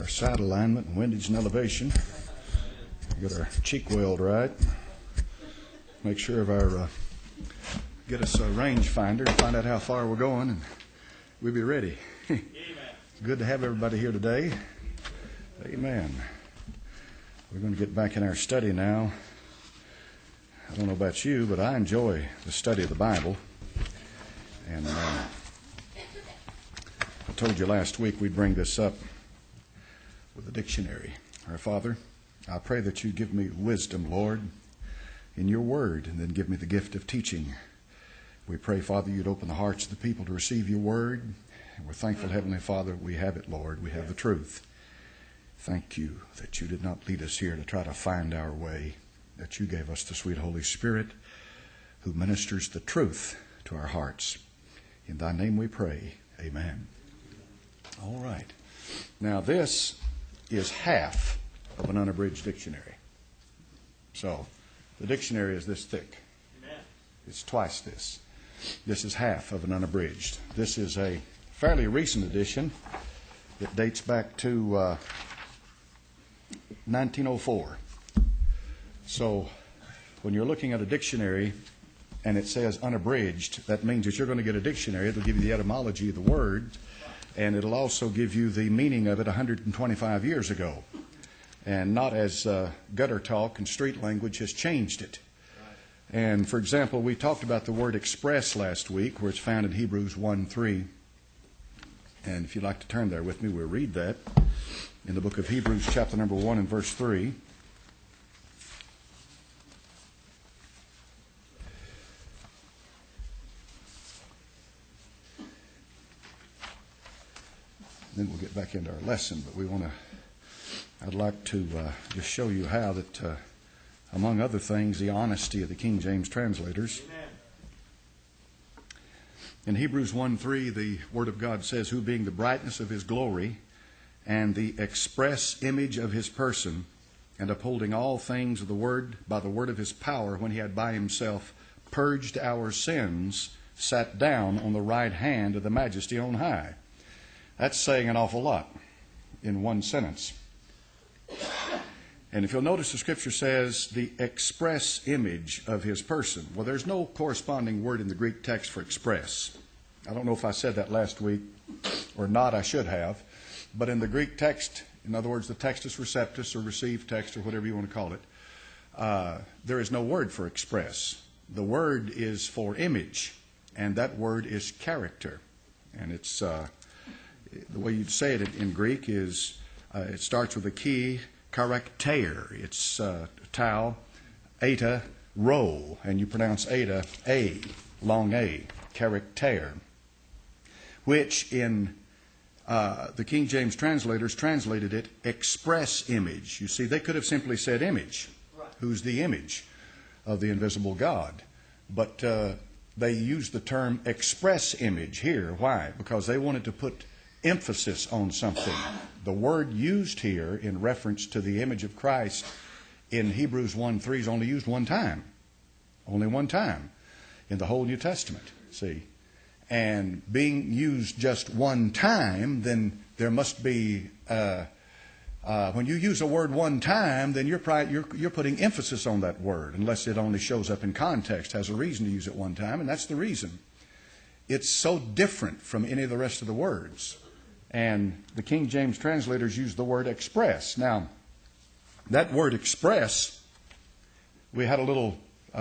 our side alignment and windage and elevation. Get our cheek weld right. Make sure of our get us a range finder to find out how far we're going, and we'll be ready. Good to have everybody here today. Amen. We're going to get back in our study now. I don't know about you, but I enjoy the study of the Bible. And I told you last week we'd bring this up with a dictionary. Our Father, I pray that you give me wisdom, Lord, in your word, and then give me the gift of teaching. We pray, Father, you'd open the hearts of the people to receive your word. And we're thankful, Heavenly Father, we have it, Lord. We have the truth. Thank you that you did not lead us here to try to find our way, that you gave us the sweet Holy Spirit who ministers the truth to our hearts. In thy name we pray. Amen. All right. Now this is half of an unabridged dictionary. So the dictionary is this thick. Amen. It's twice this. This is half of an unabridged. This is a fairly recent edition. It dates back to 1904. So when you're looking at a dictionary and it says unabridged, that means that you're going to get a dictionary. It'll give you the etymology of the word, and it'll also give you the meaning of it 125 years ago. And not as gutter talk and street language has changed it. And, for example, we talked about the word express last week, where it's found in Hebrews 1:3. And if you'd like to turn there with me, we'll read that in the book of Hebrews, chapter number 1 and verse 3. Then we'll get back into our lesson, but I'd like to just show you how that, among other things, the honesty of the King James translators. Amen. In Hebrews 1:3, the Word of God says, who being the brightness of his glory and the express image of his person, and upholding all things of the Word by the word of his power, when he had by himself purged our sins, sat down on the right hand of the majesty on high. That's saying an awful lot in one sentence. And if you'll notice, the Scripture says the express image of his person. Well, there's no corresponding word in the Greek text for express. I don't know if I said that last week or not. I should have. But in the Greek text, in other words, the textus receptus or received text or whatever you want to call it, there is no word for express. The word is for image, and that word is character. And it's the way you'd say it in Greek is it starts with a key, character. It's tau, eta, rho, and you pronounce eta, a, long a, character, which in the King James translators translated it express image. You see, they could have simply said image. Right. Who's the image of the invisible God? But they used the term express image here. Why? Because they wanted to put emphasis on something. The word used here in reference to the image of Christ in Hebrews 1:3 is only used one time. Only one time in the whole New Testament. See? And being used just one time, then there must be, when you use a word one time, then you're putting emphasis on that word, unless it only shows up in context, has a reason to use it one time, and that's the reason. It's so different from any of the rest of the words. And the King James translators use the word express. Now, that word express, we had a little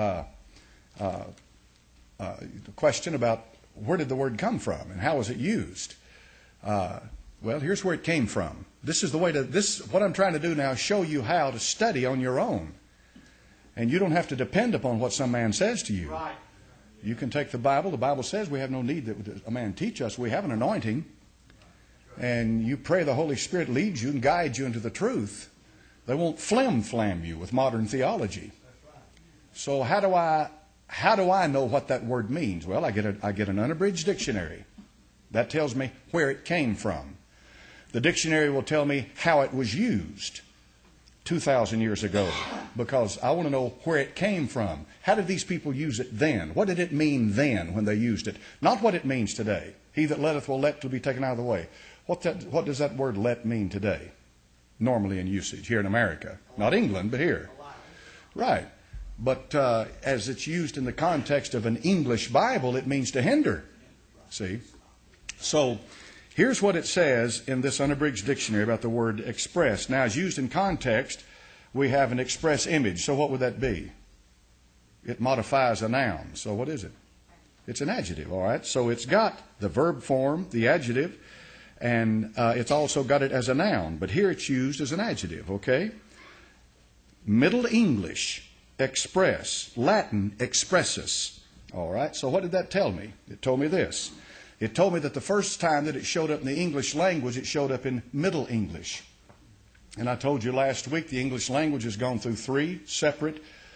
question about where did the word come from and how was it used? Well, here's where it came from. This is the way what I'm trying to do now is show you how to study on your own. And you don't have to depend upon what some man says to you. Right. You can take the Bible. The Bible says we have no need that a man teach us. We have an anointing. And you pray the Holy Spirit leads you and guides you into the truth. They won't flim-flam you with modern theology. So how do I know what that word means? Well, I get an unabridged dictionary. That tells me where it came from. The dictionary will tell me how it was used 2,000 years ago, because I want to know where it came from. How did these people use it then? What did it mean then when they used it? Not what it means today. He that letteth will let till be taken out of the way. What does that word let mean today? normally in usage here in America. Not England, but here. Right. But as it's used in the context of an English Bible, it means to hinder. See? So here's what it says in this unabridged dictionary about the word express. Now, as used in context, we have an express image. So what would that be? It modifies a noun. So what is it? It's an adjective, all right? So it's got the verb form, the adjective, and it's also got it as a noun. But here it's used as an adjective, okay? Middle English, express. Latin, expressus. All right? So what did that tell me? It told me this. It told me that the first time that it showed up in the English language, it showed up in Middle English. And I told you last week the English language has gone through three separate,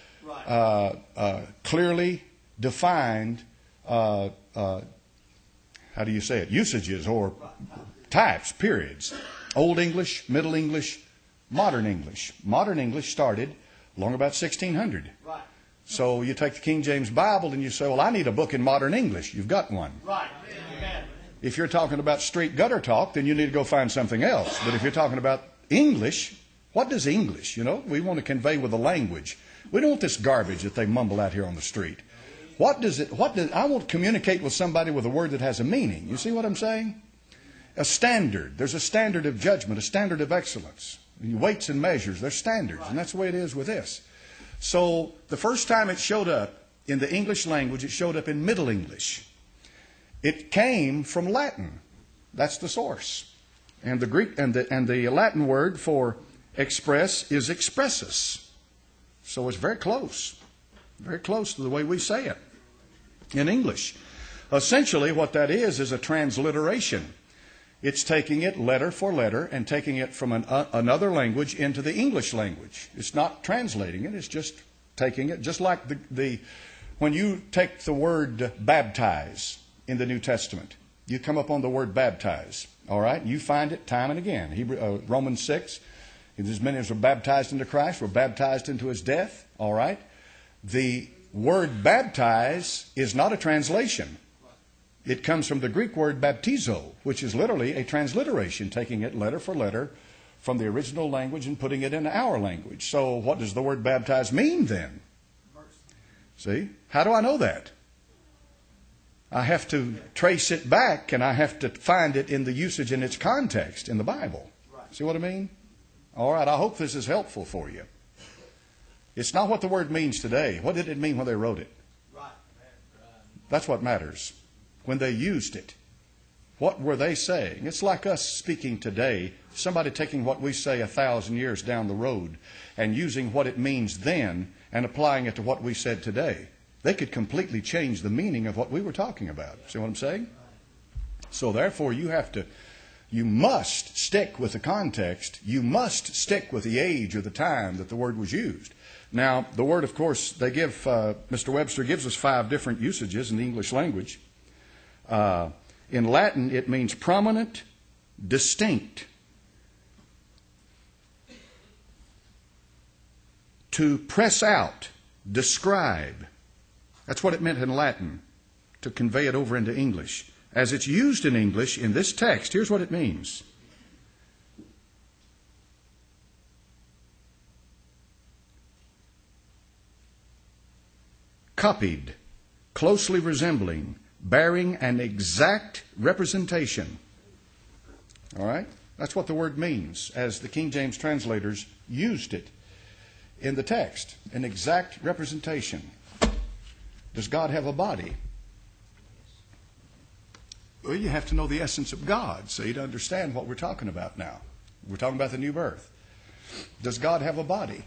clearly defined, how do you say it, usages or types, periods. Old English, Middle English, Modern English. Modern English started long about 1600. Right. So you take the King James Bible and you say, well, I need a book in modern English. You've got one. Right. Amen. If you're talking about street gutter talk, then you need to go find something else. But if you're talking about English, what does English, we want to convey with the language. We don't want this garbage that they mumble out here on the street. I want to communicate with somebody with a word that has a meaning. You see what I'm saying? A standard. There's a standard of judgment, a standard of excellence. Weights and measures, they're standards. And that's the way it is with this. So the first time it showed up in the English language, it showed up in Middle English. It came from Latin. That's the source. And the Greek and the Latin word for express is expressus. So it's very close to the way we say it in English. Essentially what that is a transliteration. It's taking it letter for letter and taking it from another language into the English language. It's not translating it. It's just taking it. Just like when you take the word baptize in the New Testament, you come up on the word baptize. All right? You find it time and again. Romans 6, as many as were baptized into Christ were baptized into His death. All right? The word baptize is not a translation. It comes from the Greek word baptizo, which is literally a transliteration, taking it letter for letter from the original language and putting it into our language. So what does the word baptize mean then? See? How do I know that? I have to trace it back and I have to find it in the usage in its context in the Bible. See what I mean? All right, I hope this is helpful for you. It's not what the word means today. What did it mean when they wrote it? That's what matters. When they used it, what were they saying? It's like us speaking today, somebody taking what we say 1,000 years down the road and using what it means then and applying it to what we said today. They could completely change the meaning of what we were talking about. See what I'm saying? So therefore you must stick with the context. You must stick with the age or the time that the word was used. Now, the word, of course, Mr. Webster gives us 5 different usages in the English language. In Latin, it means prominent, distinct. To press out, describe. That's what it meant in Latin, to convey it over into English. As it's used in English in this text, here's what it means. Copied, closely resembling, bearing an exact representation. All right? That's what the word means as the King James translators used it in the text. An exact representation. Does God have a body? Well, you have to know the essence of God, so to understand what we're talking about now. We're talking about the new birth. Does God have a body?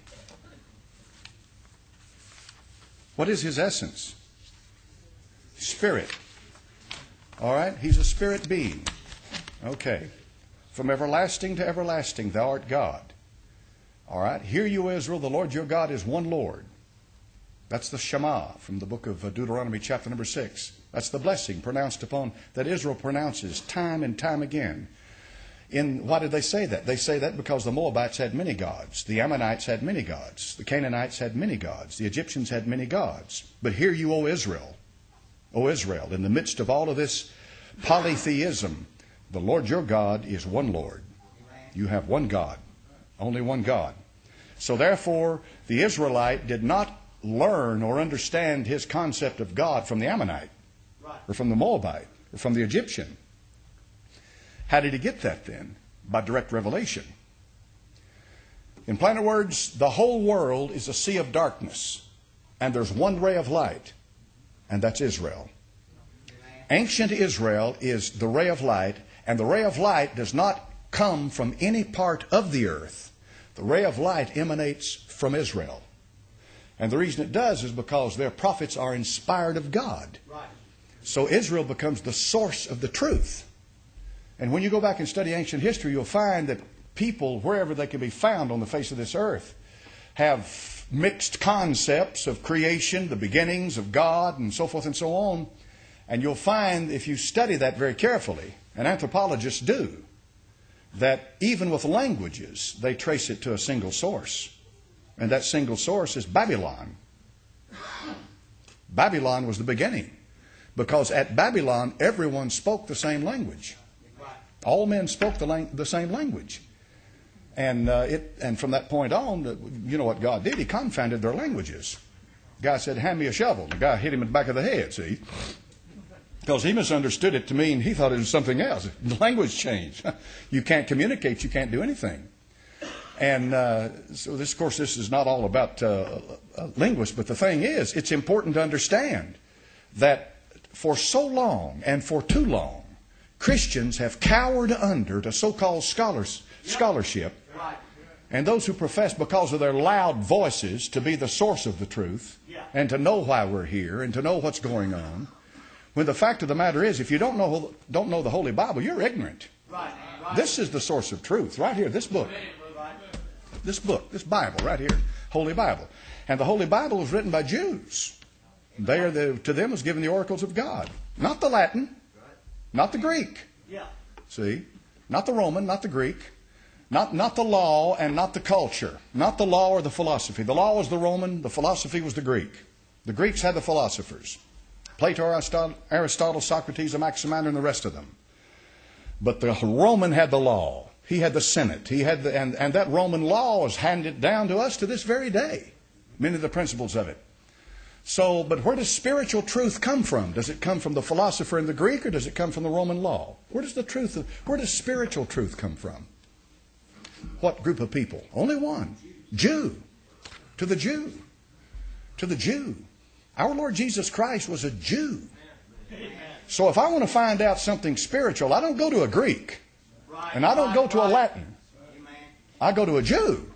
What is His essence? Spirit. All right? He's a spirit being. Okay. From everlasting to everlasting, thou art God. All right? Hear you, Israel, the Lord your God is one Lord. That's the Shema from the book of Deuteronomy chapter number 6. That's the blessing pronounced upon that Israel pronounces time and time again. Why did they say that? They say that because the Moabites had many gods. The Ammonites had many gods. The Canaanites had many gods. The Egyptians had many gods. But hear you, O Israel, in the midst of all of this polytheism, the Lord your God is one Lord. You have one God. Only one God. So therefore, the Israelite did not learn or understand his concept of God from the Ammonite, or from the Moabite, or from the Egyptian. How did he get that then? By direct revelation. In plainer words, the whole world is a sea of darkness, and there's one ray of light, and that's Israel. Ancient Israel is the ray of light, and the ray of light does not come from any part of the earth. The ray of light emanates from Israel. And the reason it does is because their prophets are inspired of God. So Israel becomes the source of the truth. And when you go back and study ancient history, you'll find that people, wherever they can be found on the face of this earth, have mixed concepts of creation, the beginnings of God, and so forth and so on. And you'll find, if you study that very carefully, and anthropologists do, that even with languages, they trace it to a single source. And that single source is Babylon. Babylon was the beginning. Because at Babylon, everyone spoke the same language. All men spoke the same language. And from that point on, you know what God did? He confounded their languages. The guy said, hand me a shovel. The guy hit him in the back of the head, see? Because he misunderstood it to mean he thought it was something else. The language changed. You can't communicate. You can't do anything. And so this, of course, this is not all about linguists. But the thing is, it's important to understand that for so long and for too long, Christians have cowered under to so-called scholarship. And those who profess because of their loud voices to be the source of the truth and to know why we're here and to know what's going on. When the fact of the matter is, if you don't know the Holy Bible, you're ignorant. This is the source of truth right here, this book. This Bible right here, Holy Bible. And the Holy Bible was written by Jews. To them was given the oracles of God. Not the Latin, not the Greek. See? Not the Roman, not the Greek. Not the law and not the culture. Not the law or the philosophy. The law was the Roman, the philosophy was the Greek. The Greeks had the philosophers. Plato, Aristotle, Socrates, Anaximander, and the rest of them. But the Roman had the law. He had the Senate. He had and that Roman law is handed down to us to this very day. Many of the principles of it. So, but where does spiritual truth come from? Does it come from the philosopher in the Greek, or does it come from the Roman law? Where does spiritual truth come from? What group of people? Only one. Jew. To the Jew. To the Jew. Our Lord Jesus Christ was a Jew. So if I want to find out something spiritual, I don't go to a Greek. And I don't go to a Latin. I go to a Jew.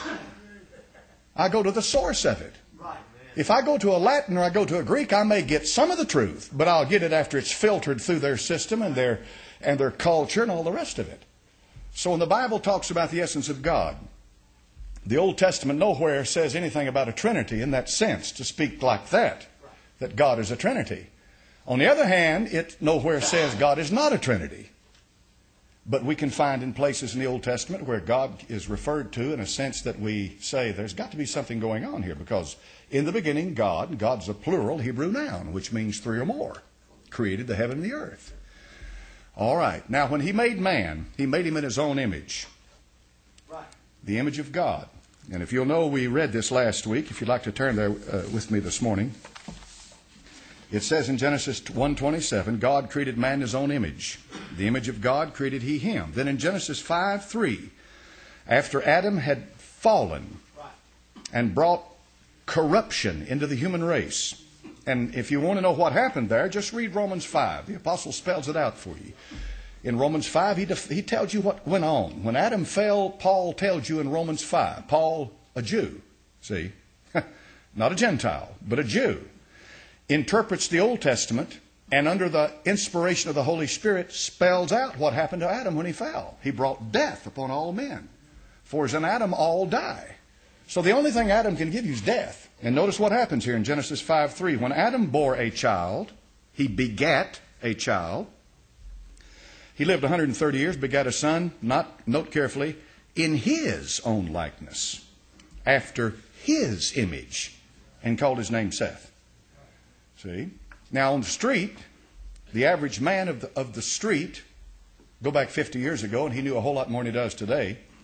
I go to the source of it. If I go to a Latin or I go to a Greek, I may get some of the truth, but I'll get it after it's filtered through their system and their culture and all the rest of it. So when the Bible talks about the essence of God, the Old Testament nowhere says anything about a Trinity in that sense, to speak like that God is a Trinity. On the other hand, it nowhere says God is not a Trinity. But we can find in places in the Old Testament where God is referred to in a sense that we say there's got to be something going on here, because in the beginning God's a plural Hebrew noun, which means three or more, created the heaven and the earth. All right. Now, when He made man, He made him in His own image. The image of God. And if you'll know, we read this last week. If you'd like to turn there with me this morning. It says in Genesis 1:27, God created man in His own image. The image of God created He him. Then in Genesis 5:3, after Adam had fallen and brought corruption into the human race. And if you want to know what happened there, just read Romans 5. The apostle spells it out for you. In Romans 5, he tells you what went on. When Adam fell, Paul tells you in Romans 5. Paul, a Jew, see, not a Gentile, but a Jew, interprets the Old Testament and under the inspiration of the Holy Spirit spells out what happened to Adam when he fell. He brought death upon all men. For as in Adam all die. So the only thing Adam can give you is death. And notice what happens here in Genesis 5:3. When Adam bore a child, he begat a child. He lived 130 years, begat a son, note carefully, in his own likeness, after his image, and called his name Seth. See? Now on the street, the average man of the street, go back 50 years ago, and he knew a whole lot more than he does today.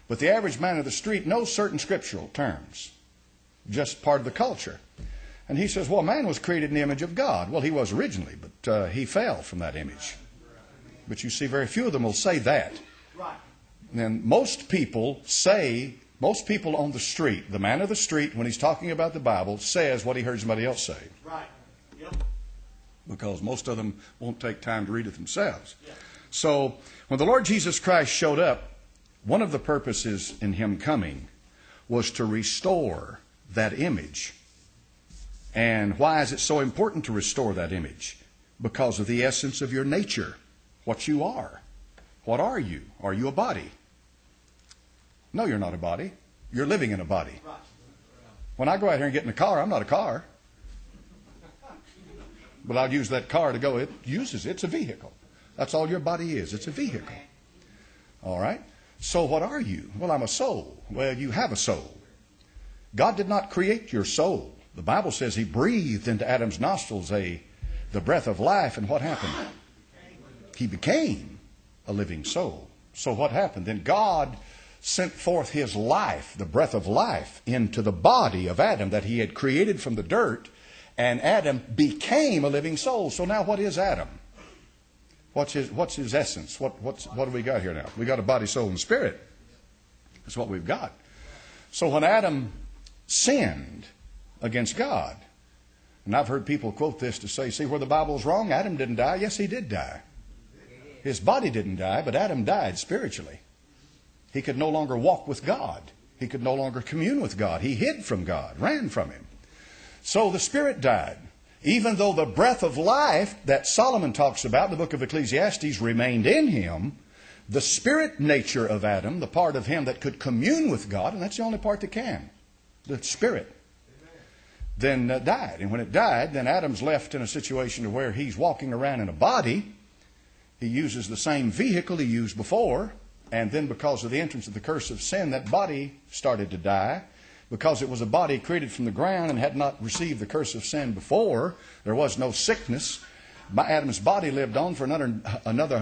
But the average man of the street knows certain scriptural terms, just part of the culture. And he says, well, man was created in the image of God. Well, he was originally, but he fell from that image. But you see, very few of them will say that. And most people on the street, the man of the street, when he's talking about the Bible, says what he heard somebody else say. Right. Yep. Because most of them won't take time to read it themselves. Yeah. So, when the Lord Jesus Christ showed up, one of the purposes in Him coming was to restore that image. And why is it so important to restore that image? Because of the essence of your nature, what you are. What are you? Are you a body? No, you're not a body. You're living in a body. When I go out here and get in a car, I'm not a car. But I'll use that car to go. It's a vehicle. That's all your body is. It's a vehicle. All right? So what are you? Well, I'm a soul. Well, you have a soul. God did not create your soul. The Bible says He breathed into Adam's nostrils the breath of life, and what happened? He became a living soul. So what happened? Then God sent forth His life, the breath of life, into the body of Adam that He had created from the dirt, and Adam became a living soul. So now what is Adam? What's his essence? What do we got here now? We got a body, soul, and spirit. That's what we've got. So when Adam sinned against God, and I've heard people quote this to say, see where the Bible's wrong? Adam didn't die. Yes, he did die. His body didn't die, but Adam died spiritually. He could no longer walk with God. He could no longer commune with God. He hid from God, ran from Him. So the spirit died. Even though the breath of life that Solomon talks about in the book of Ecclesiastes remained in him, the spirit nature of Adam, the part of him that could commune with God, and that's the only part that can, the spirit, then died. And when it died, then Adam's left in a situation where he's walking around in a body. He uses the same vehicle he used before, and then because of the entrance of the curse of sin, that body started to die. Because it was a body created from the ground and had not received the curse of sin before, there was no sickness. Adam's body lived on for another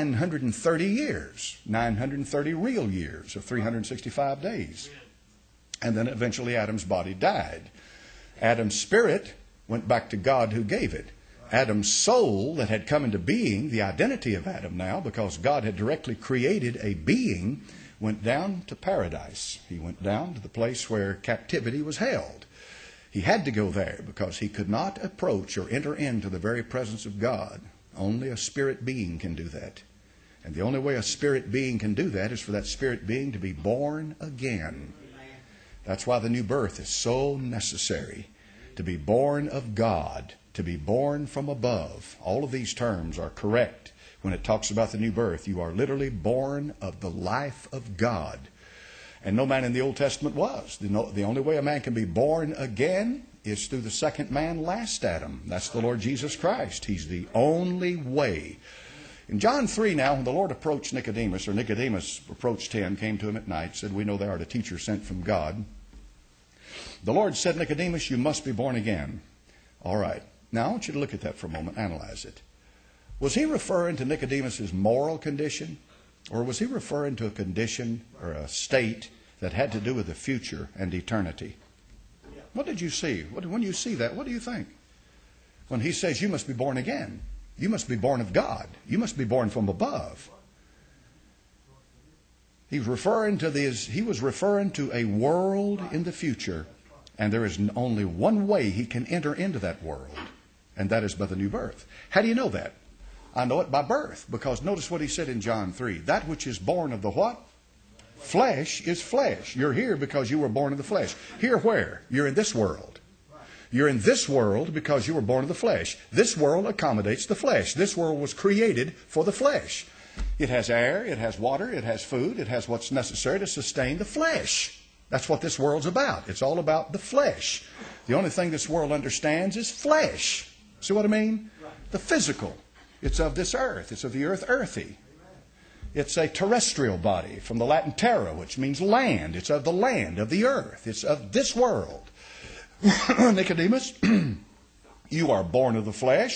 930 years, 930 real years of 365 days. And then eventually Adam's body died. Adam's spirit went back to God who gave it. Adam's soul that had come into being, the identity of Adam now, because God had directly created a being, went down to paradise. He went down to the place where captivity was held. He had to go there because he could not approach or enter into the very presence of God. Only a spirit being can do that. And the only way a spirit being can do that is for that spirit being to be born again. That's why the new birth is so necessary. To be born of God, to be born from above. All of these terms are correct. When it talks about the new birth, you are literally born of the life of God. And no man in the Old Testament was. The only way a man can be born again is through the second man, last Adam. That's the Lord Jesus Christ. He's the only way. In John 3 now, when the Lord approached Nicodemus, or Nicodemus approached him, came to him at night, said, we know thou art a teacher sent from God. The Lord said, Nicodemus, you must be born again. All right. Now I want you to look at that for a moment, analyze it. Was he referring to Nicodemus' moral condition? Or was he referring to a condition or a state that had to do with the future and eternity? What did you see? When you see that, what do you think? When he says you must be born again, you must be born of God, you must be born from above. He was referring to a world in the future, and there is only one way he can enter into that world, and that is by the new birth. How do you know that? I know it by birth, because notice what he said in John 3. That which is born of the what? Flesh is flesh. You're here because you were born of the flesh. Here where? You're in this world. You're in this world because you were born of the flesh. This world accommodates the flesh. This world was created for the flesh. It has air, it has water, it has food, it has what's necessary to sustain the flesh. That's what this world's about. It's all about the flesh. The only thing this world understands is flesh. See what I mean? The physical. It's of this earth. It's of the earth earthy. It's a terrestrial body from the Latin terra, which means land. It's of the land, of the earth. It's of this world. Nicodemus, you are born of the flesh.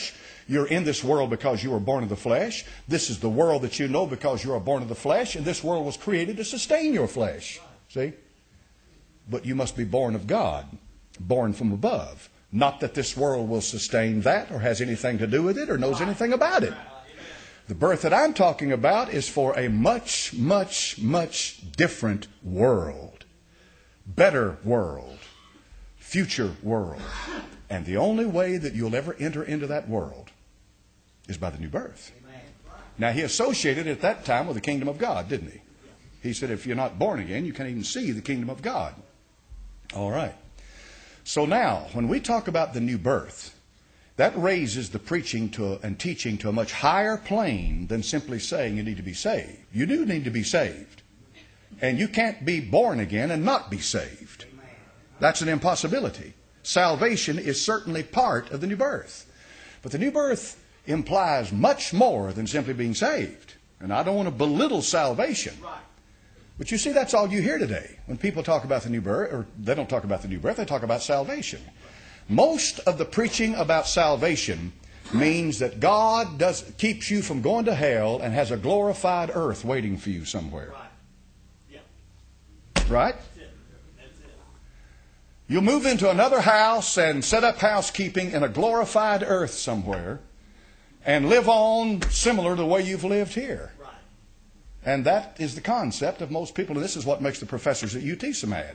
You're in this world because you were born of the flesh. This is the world that you know because you are born of the flesh. And this world was created to sustain your flesh. See? But you must be born of God, born from above. Not that this world will sustain that or has anything to do with it or knows anything about it. The birth that I'm talking about is for a much, much, much different world. Better world. Future world. And the only way that you'll ever enter into that world is by the new birth. Now, he associated it at that time with the kingdom of God, didn't he? He said, if you're not born again, you can't even see the kingdom of God. All right. So now, when we talk about the new birth, that raises the preaching and teaching to a much higher plane than simply saying you need to be saved. You do need to be saved. And you can't be born again and not be saved. That's an impossibility. Salvation is certainly part of the new birth. But the new birth implies much more than simply being saved. And I don't want to belittle salvation. But you see, that's all you hear today. When people talk about the new birth, or they don't talk about the new birth, they talk about salvation. Most of the preaching about salvation means that God keeps you from going to hell and has a glorified earth waiting for you somewhere. Right? You'll move into another house and set up housekeeping in a glorified earth somewhere and live on similar to the way you've lived here. And that is the concept of most people. And this is what makes the professors at UT so mad.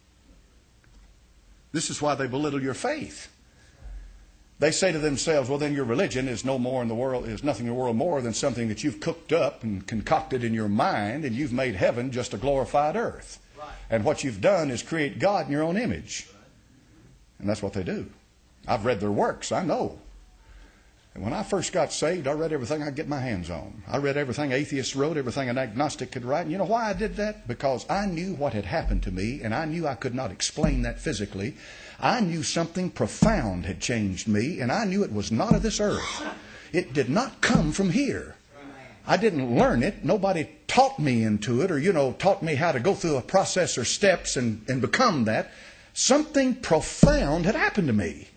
This is why they belittle your faith. They say to themselves, well, then your religion is no more in the world, is nothing in the world more than something that you've cooked up and concocted in your mind, and you've made heaven just a glorified earth. And what you've done is create God in your own image. And that's what they do. I've read their works, I know. And when I first got saved, I read everything I could get my hands on. I read everything atheists wrote, everything an agnostic could write. And you know why I did that? Because I knew what had happened to me, and I knew I could not explain that physically. I knew something profound had changed me, and I knew it was not of this earth. It did not come from here. I didn't learn it. Nobody taught me into it or, taught me how to go through a process or steps and become that. Something profound had happened to me.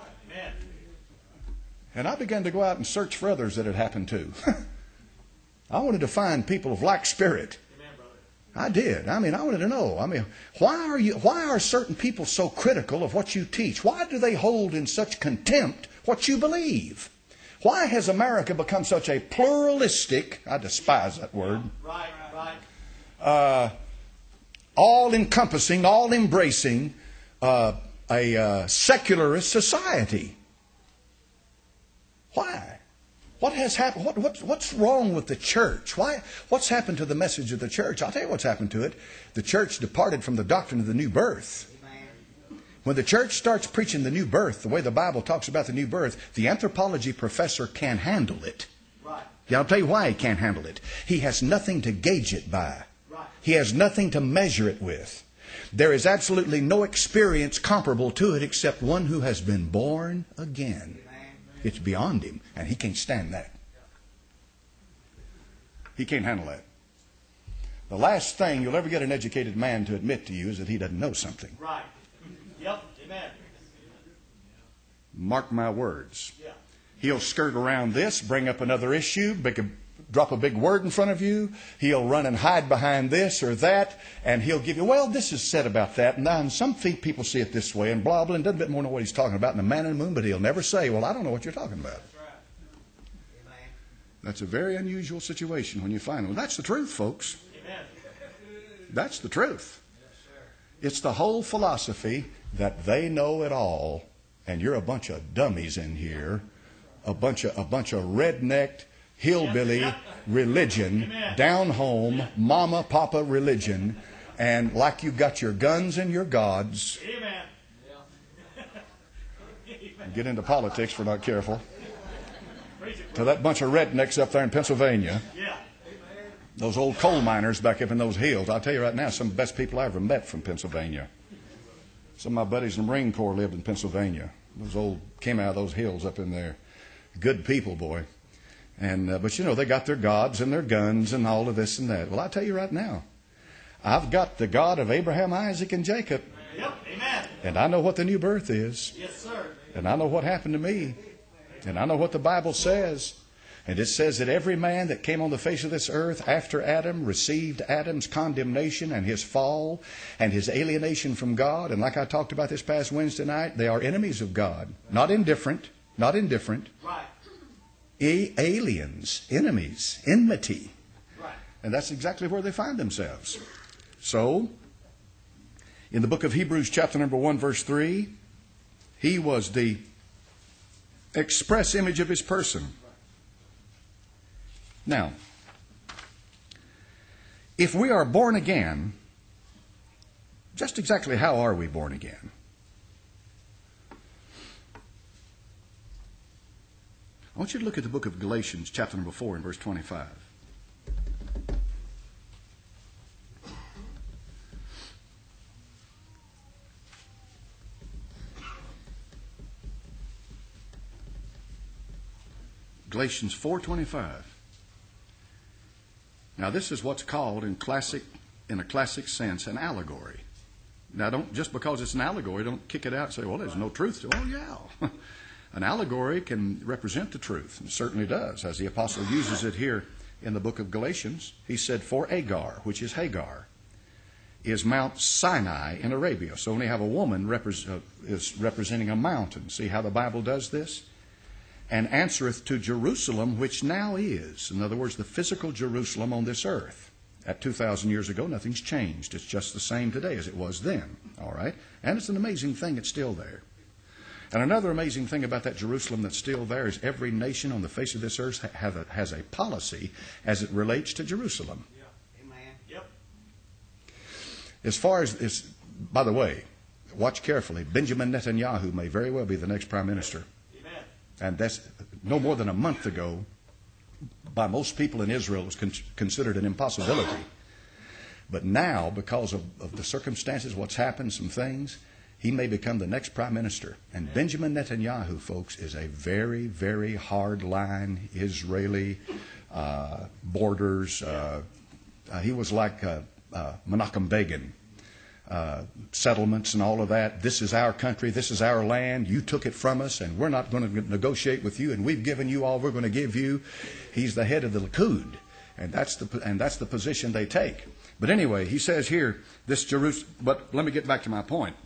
And I began to go out and search for others that had happened to. I wanted to find people of like spirit. I did. I wanted to know. Why are certain people so critical of what you teach? Why do they hold in such contempt what you believe? Why has America become such a pluralistic, I despise that word, all-encompassing, all-embracing, a secularist society? Why? What has happened? What's wrong with the church? What's happened to the message of the church? I'll tell you what's happened to it. The church departed from the doctrine of the new birth. When the church starts preaching the new birth, the way the Bible talks about the new birth, the anthropology professor can't handle it. Yeah, I'll tell you why he can't handle it. He has nothing to gauge it by. He has nothing to measure it with. There is absolutely no experience comparable to it except one who has been born again. It's beyond him, and he can't stand that. He can't handle that. The last thing you'll ever get an educated man to admit to you is that he doesn't know something. Right. Yep. Amen. Mark my words. Yeah. He'll skirt around this, bring up another issue, drop a big word in front of you. He'll run and hide behind this or that, and he'll give you, well, this is said about that, and some people see it this way, and blah, blah, and doesn't bit more know what he's talking about, and the man in the moon, but he'll never say, well, I don't know what you're talking about. That's right. That's a very unusual situation when you find them. That's the truth, folks. Amen. That's the truth. It's the whole philosophy that they know it all, and you're a bunch of dummies in here, a bunch of rednecked, hillbilly religion, down home, mama, papa religion, and like you've got your guns and your gods. Amen. Get into politics if we're not careful. To that bunch of rednecks up there in Pennsylvania. Those old coal miners back up in those hills. I'll tell you right now, some of the best people I ever met from Pennsylvania. Some of my buddies in the Marine Corps lived in Pennsylvania. Came out of those hills up in there. Good people, boy. And but they got their gods and their guns and all of this and that. Well, I tell you right now, I've got the God of Abraham, Isaac, and Jacob. Yep. Amen. And I know what the new birth is. Yes, sir. And I know what happened to me And I know what the Bible says. And it says that every man that came on the face of this earth after Adam received Adam's condemnation and his fall and his alienation from God. And like I talked about this past Wednesday night, they are enemies of God. Not indifferent. Not indifferent. Right. Aliens. Enemies. Enmity. Right. And that's exactly where they find themselves. So, in the book of Hebrews chapter number 1 verse 3, he was the express image of his person. Now, if we are born again, just exactly how are we born again? I want you to look at the book of Galatians, chapter number 4 and verse 25. Galatians 4:25. Now, this is what's called in a classic sense, an allegory. Now, don't just because it's an allegory, don't kick it out and say, well, there's no truth to it. Oh, yeah. An allegory can represent the truth, and it certainly does, as the apostle uses it here in the book of Galatians. He said, for Agar, which is Hagar, is Mount Sinai in Arabia. So when you have a woman is representing a mountain. See how the Bible does this? And answereth to Jerusalem, which now is. In other words, the physical Jerusalem on this earth. At 2,000 years ago, nothing's changed. It's just the same today as it was then. All right? And it's an amazing thing. It's still there. And another amazing thing about that Jerusalem that's still there is every nation on the face of this earth has a policy as it relates to Jerusalem. Yeah. Amen. Yep. As far as, by the way, watch carefully. Benjamin Netanyahu may very well be the next prime minister. And that's no more than a month ago, by most people in Israel, was considered an impossibility. But now, because of the circumstances, what's happened, some things, he may become the next prime minister. And Benjamin Netanyahu, folks, is a very, very hard-line Israeli borders. He was like Menachem Begin. Settlements and all of that. This is our country. This is our land. You took it from us, and we're not going to negotiate with you. And we've given you all we're going to give you. He's the head of the Likud, and that's the position they take. But anyway, he says here this Jerusalem. But let me get back to my point.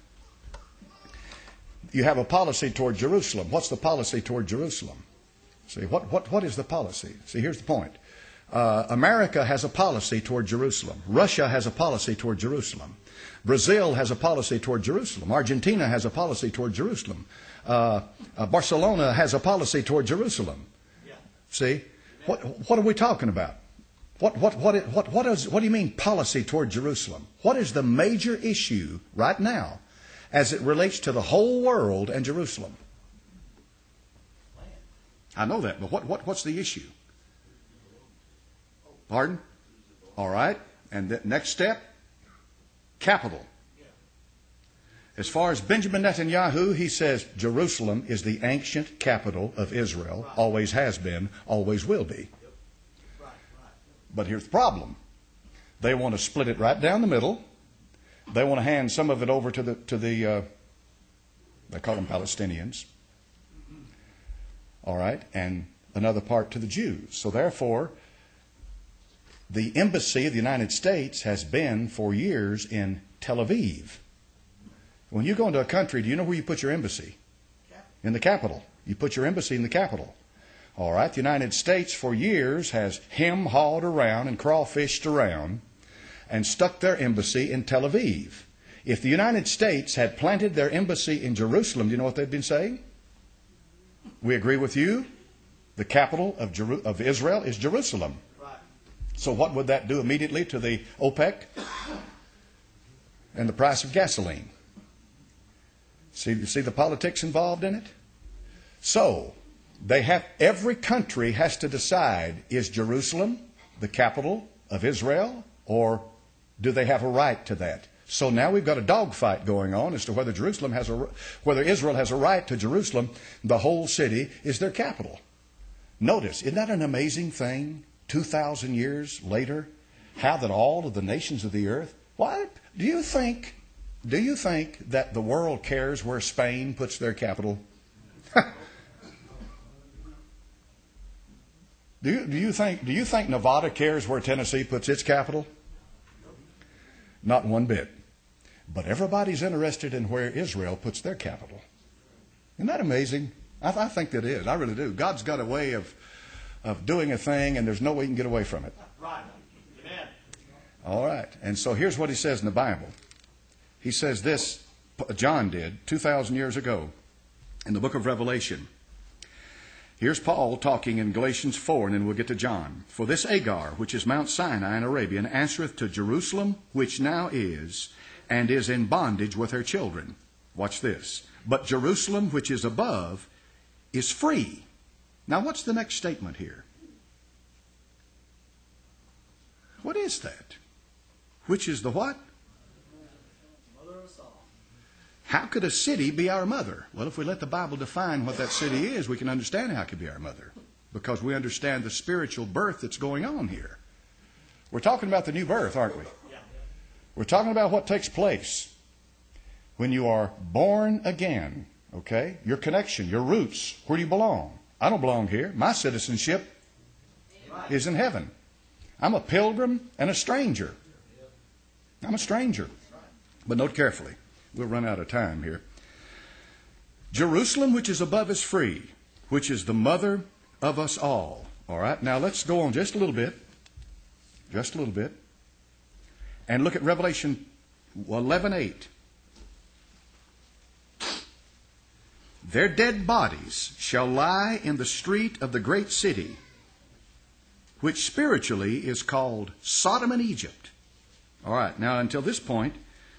You have a policy toward Jerusalem. What's the policy toward Jerusalem? See what is the policy? See, here's the point. America has a policy toward Jerusalem. Russia has a policy toward Jerusalem. Brazil has a policy toward Jerusalem. Argentina has a policy toward Jerusalem. Barcelona has a policy toward Jerusalem. Yeah. See? What are we talking about? What do you mean policy toward Jerusalem? What is the major issue right now as it relates to the whole world and Jerusalem? I know that, but what's the issue? Pardon? All right. And the next step? Capital. As far as Benjamin Netanyahu, he says Jerusalem is the ancient capital of Israel. Always has been, always will be. But here's the problem. They want to split it right down the middle. They want to hand some of it over to the they call them Palestinians. All right. And another part to the Jews. So therefore, the embassy of the United States has been for years in Tel Aviv. When you go into a country, do you know where you put your embassy? In the capital. You put your embassy in the capital. All right. The United States for years has hem-hawed around and crawfished around and stuck their embassy in Tel Aviv. If the United States had planted their embassy in Jerusalem, do you know what they've been saying? We agree with you. The capital of Israel is Jerusalem. So what would that do immediately to the OPEC and the price of gasoline? See the politics involved in it? So every country has to decide, is Jerusalem the capital of Israel, or do they have a right to that? So now we've got a dogfight going on as to whether Israel has a right to Jerusalem. The whole city is their capital. Notice, isn't that an amazing thing? 2,000 years later, how that all of the nations of the earth, what do you think that the world cares where Spain puts their capital? Do you think Nevada cares where Tennessee puts its capital? Not one bit. But everybody's interested in where Israel puts their capital. Isn't that amazing? I think that is. I really do. God's got a way of doing a thing, and there's no way you can get away from it. Right. Amen. All right. And so here's what he says in the Bible. He says this, John did 2,000 years ago in the book of Revelation. Here's Paul talking in Galatians 4, and then we'll get to John. For this Agar, which is Mount Sinai in Arabia, answereth to Jerusalem, which now is, and is in bondage with her children. Watch this. But Jerusalem, which is above, is free. Now, what's the next statement here? What is that? Which is the what? Mother of us all. How could a city be our mother? Well, if we let the Bible define what that city is, we can understand how it could be our mother. Because we understand the spiritual birth that's going on here. We're talking about the new birth, aren't we? Yeah. We're talking about what takes place when you are born again. Okay? Your connection, your roots, where do you belong? I don't belong here. My citizenship is in heaven. I'm a pilgrim and a stranger. I'm a stranger. But note carefully. We'll run out of time here. Jerusalem, which is above, is free, which is the mother of us all. All right? Now let's go on just a little bit. Just a little bit. And look at Revelation 11:8. Their dead bodies shall lie in the street of the great city, which spiritually is called Sodom and Egypt. All right, now until this point,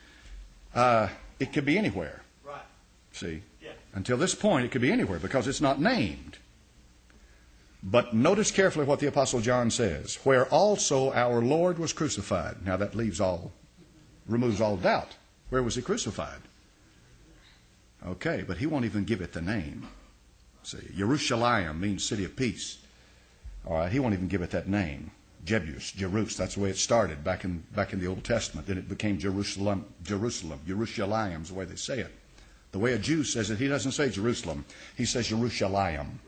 it could be anywhere. Right. See? Yeah. Until this point, it could be anywhere because it's not named. But notice carefully what the Apostle John says. Where also our Lord was crucified. Now that removes all doubt. Where was he crucified? Okay, but he won't even give it the name. See, Jerusalem means city of peace. All right, he won't even give it that name. Jebus, Jerus, that's the way it started back in the Old Testament. Then it became Jerusalem, Jerusalem is the way they say it. The way a Jew says it, he doesn't say Jerusalem. He says Jerusalem.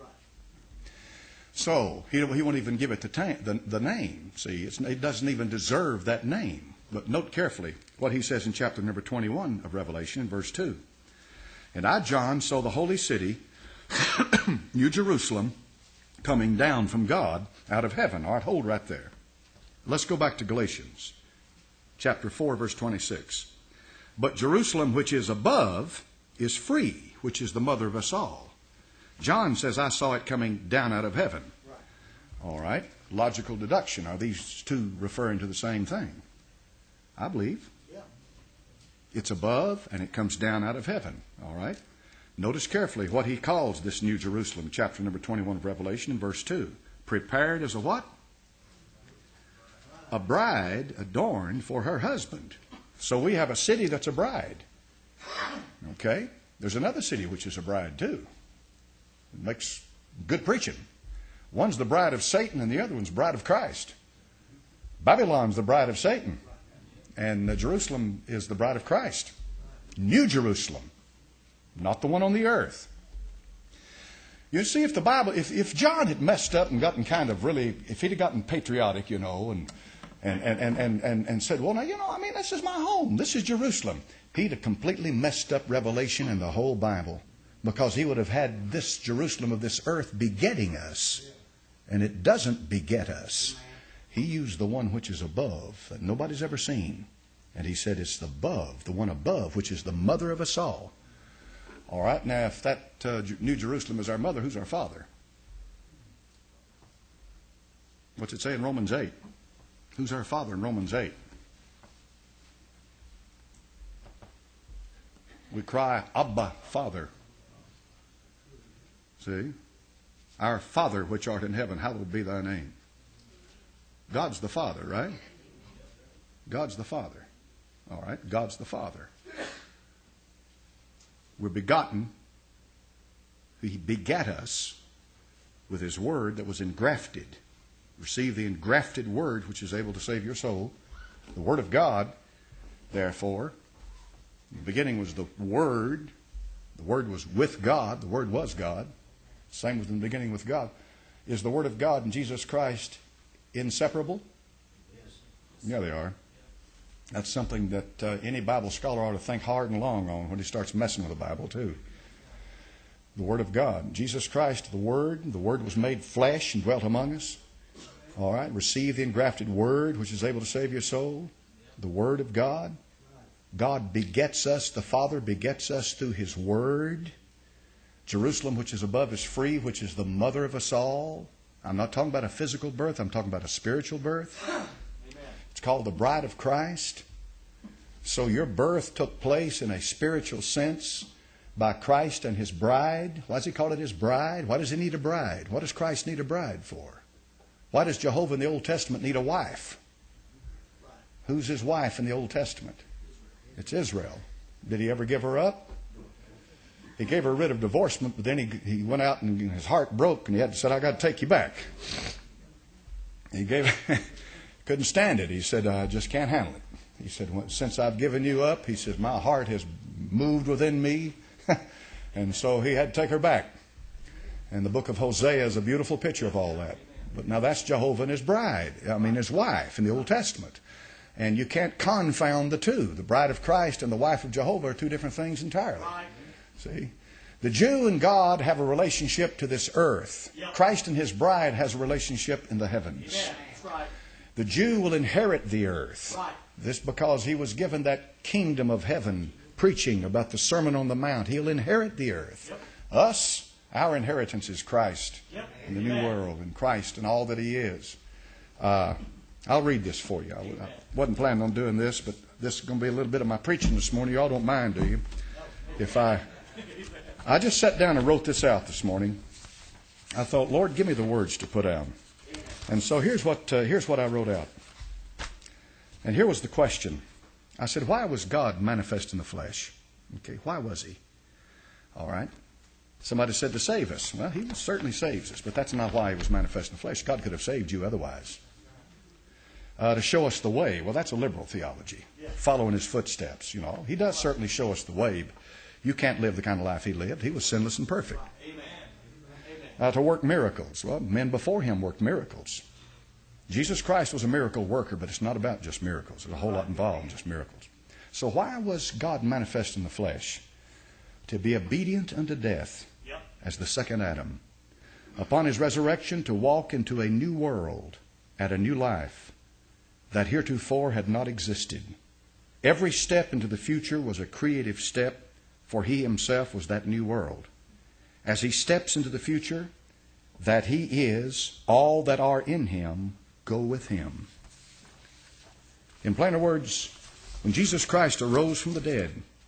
So he won't even give it the name. See, it doesn't even deserve that name. But note carefully what he says in chapter number 21 of Revelation, verse 2. And I, John, saw the holy city, New Jerusalem, coming down from God out of heaven. All right, hold right there. Let's go back to Galatians, chapter 4, verse 26. But Jerusalem, which is above, is free, which is the mother of us all. John says, I saw it coming down out of heaven. All right, logical deduction. Are these two referring to the same thing? I believe. It's above and it comes down out of heaven. All right. Notice carefully what he calls this New Jerusalem, chapter number 21 of Revelation in verse 2. Prepared as a what? A bride adorned for her husband. So we have a city that's a bride. Okay. There's another city which is a bride too. It makes good preaching. One's the bride of Satan and the other one's the bride of Christ. Babylon's the bride of Satan. And Jerusalem is the bride of Christ. New Jerusalem. Not the one on the earth. You see, if the Bible, if John had messed up and gotten kind of really, if he'd have gotten patriotic, and said, well, now, this is my home. This is Jerusalem. He'd have completely messed up Revelation and the whole Bible. Because he would have had this Jerusalem of this earth begetting us. And it doesn't beget us. He used the one which is above that nobody's ever seen. And he said it's the one above, which is the mother of us all. All right, now if that New Jerusalem is our mother, who's our father? What's it say in Romans 8? Who's our father in Romans 8? We cry, Abba, Father. See? Our Father which art in heaven, hallowed be thy name. God's the Father, right? God's the Father. All right, God's the Father. We're begotten. He begat us with His Word that was engrafted. Receive the engrafted Word which is able to save your soul. The Word of God, therefore. In the beginning was the Word. The Word was with God. The Word was God. Same was in the beginning with God. Is the Word of God and Jesus Christ inseparable? Yes. Yeah, they are. That's something that any Bible scholar ought to think hard and long on when he starts messing with the Bible, too. The Word of God. Jesus Christ, the Word. The Word was made flesh and dwelt among us. All right. Receive the engrafted Word, which is able to save your soul. The Word of God. God begets us. The Father begets us through His Word. Jerusalem, which is above, is free, which is the mother of us all. I'm not talking about a physical birth. I'm talking about a spiritual birth. Amen. It's called the bride of Christ. So your birth took place in a spiritual sense by Christ and His bride. Why does He call it His bride? Why does He need a bride? What does Christ need a bride for? Why does Jehovah in the Old Testament need a wife? Who's His wife in the Old Testament? It's Israel. Did He ever give her up? He gave her a writ of divorcement, but then he went out and his heart broke and he had to say, I got to take you back. He couldn't stand it. He said, I just can't handle it. He said, since I've given you up, he says, my heart has moved within me. And so he had to take her back. And the book of Hosea is a beautiful picture of all that. But now that's Jehovah and His bride. His wife in the Old Testament. And you can't confound the two. The bride of Christ and the wife of Jehovah are two different things entirely. See? The Jew and God have a relationship to this earth. Yep. Christ and His bride has a relationship in the heavens. Amen. That's right. The Jew will inherit the earth. Right. This because he was given that kingdom of heaven, preaching about the Sermon on the Mount. He'll inherit the earth. Yep. Us, our inheritance is Christ. Yep. In the new Amen. world, in Christ and all that He is. I'll read this for you. I wasn't planning on doing this, but this is going to be a little bit of my preaching this morning. You all don't mind, do you? If I just sat down and wrote this out this morning. I thought, Lord, give me the words to put down. And so here's what I wrote out. And here was the question. I said, why was God manifest in the flesh? Okay, why was He? All right. Somebody said to save us. Well, He certainly saves us, but that's not why He was manifest in the flesh. God could have saved you otherwise. To show us the way. Well, that's a liberal theology. Following His footsteps, He does certainly show us the way. But you can't live the kind of life He lived. He was sinless and perfect. Amen. To work miracles. Well, men before Him worked miracles. Jesus Christ was a miracle worker, but it's not about just miracles. There's a whole lot involved in just miracles. So why was God manifest in the flesh? To be obedient unto death as the second Adam. Upon His resurrection to walk into a new world, at a new life that heretofore had not existed. Every step into the future was a creative step, for He Himself was that new world. As He steps into the future, that He is, all that are in Him go with Him. In plainer words, when Jesus Christ arose from the dead,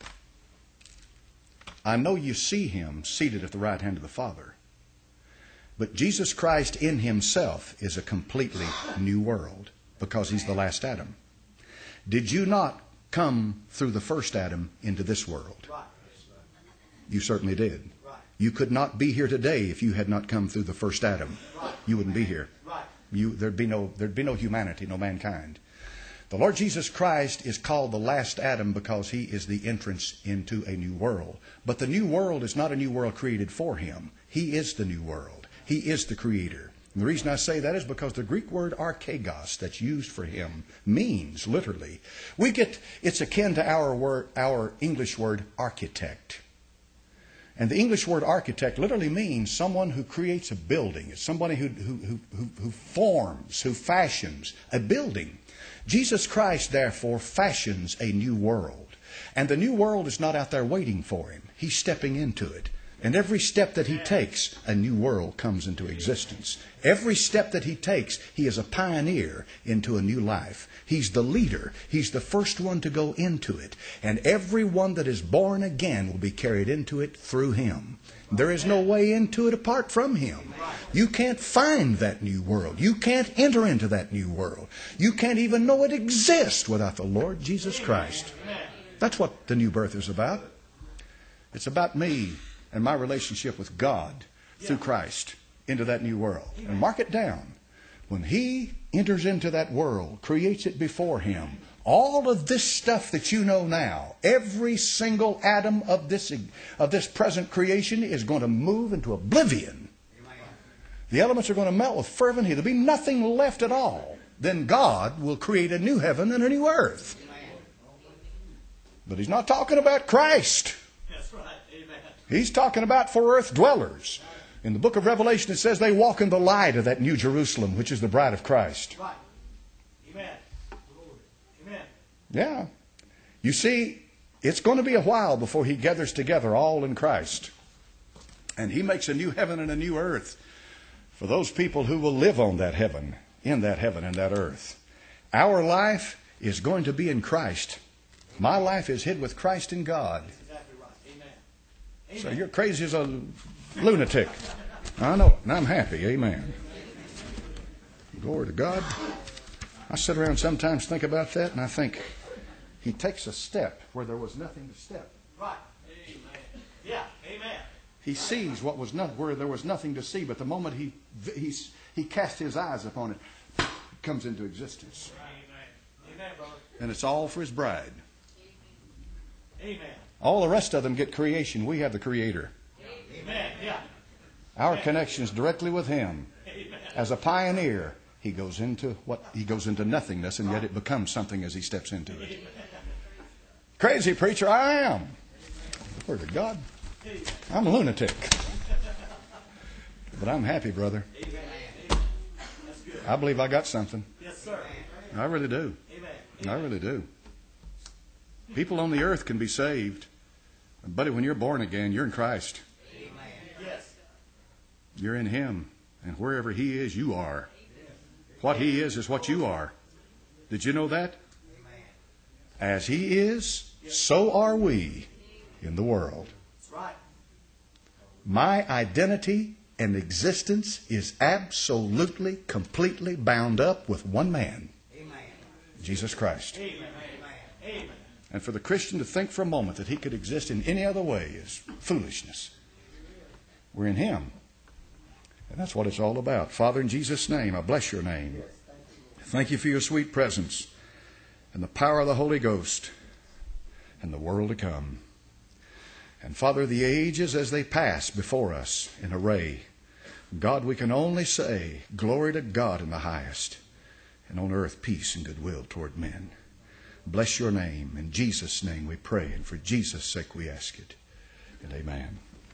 I know you see Him seated at the right hand of the Father. But Jesus Christ in Himself is a completely new world because He's the last Adam. Did you not come through the first Adam into this world? Right. You certainly did. Right. You could not be here today if you had not come through the first Adam. Right. You wouldn't be here. Right. There'd be no humanity, no mankind. The Lord Jesus Christ is called the last Adam because He is the entrance into a new world. But the new world is not a new world created for Him. He is the new world. He is the Creator. And the reason I say that is because the Greek word archegos that's used for Him means literally. It's akin to our English word architect. And the English word architect literally means someone who creates a building. It's somebody who forms, who fashions a building. Jesus Christ, therefore, fashions a new world. And the new world is not out there waiting for Him. He's stepping into it. And every step that He takes, a new world comes into existence. Every step that He takes, He is a pioneer into a new life. He's the leader. He's the first one to go into it. And everyone that is born again will be carried into it through Him. There is no way into it apart from Him. You can't find that new world. You can't enter into that new world. You can't even know it exists without the Lord Jesus Christ. That's what the new birth is about. It's about me and my relationship with God through Christ into that new world. And mark it down. When He enters into that world, creates it before Him, all of this stuff that you know now, every single atom of this present creation is going to move into oblivion. The elements are going to melt with fervent heat. There'll be nothing left at all. Then God will create a new heaven and a new earth. But he's not talking about Christ. That's right. Amen. He's talking about for earth dwellers. In the book of Revelation it says they walk in the light of that new Jerusalem, which is the bride of Christ. Right. Amen. Amen. Yeah. You see, it's going to be a while before he gathers together all in Christ. And he makes a new heaven and a new earth for those people who will live on that heaven, in that heaven and that earth. Our life is going to be in Christ. My life is hid with Christ in God. That's exactly right. Amen. Amen. So you're crazy as a lunatic. I know it, and I'm happy. Amen. Glory to God. I sit around sometimes think about that, and I think he takes a step where there was nothing to step. Right. Amen. Yeah. Amen. He sees what was not where there was nothing to see, but the moment he cast his eyes upon it, it comes into existence. Amen. Amen, brother. And it's all for his bride. Amen. All the rest of them get creation. We have the Creator. Amen. Yeah. Our connection is directly with him. Amen. As a pioneer, he goes into nothingness, and yet it becomes something as he steps into it. Crazy preacher, I am. Glory to God. I'm a lunatic. But I'm happy, brother. Amen. That's good. I believe I got something. Yes, sir. I really do. Amen. I really do. People on the earth can be saved. Buddy, when you're born again, you're in Christ. Amen. Yes. You're in him. And wherever he is, you are. What he is what you are. Did you know that? As he is, so are we in the world. That's right. My identity and existence is absolutely, completely bound up with one man, Amen. Jesus Christ. Amen. Amen. And for the Christian to think for a moment that he could exist in any other way is foolishness. We're in him. And that's what it's all about. Father, in Jesus' name, I bless your name. Thank you for your sweet presence and the power of the Holy Ghost and the world to come. And Father, the ages as they pass before us in array, God, we can only say, glory to God in the highest, and on earth peace and goodwill toward men. Bless your name. In Jesus' name we pray, and for Jesus' sake we ask it. And amen.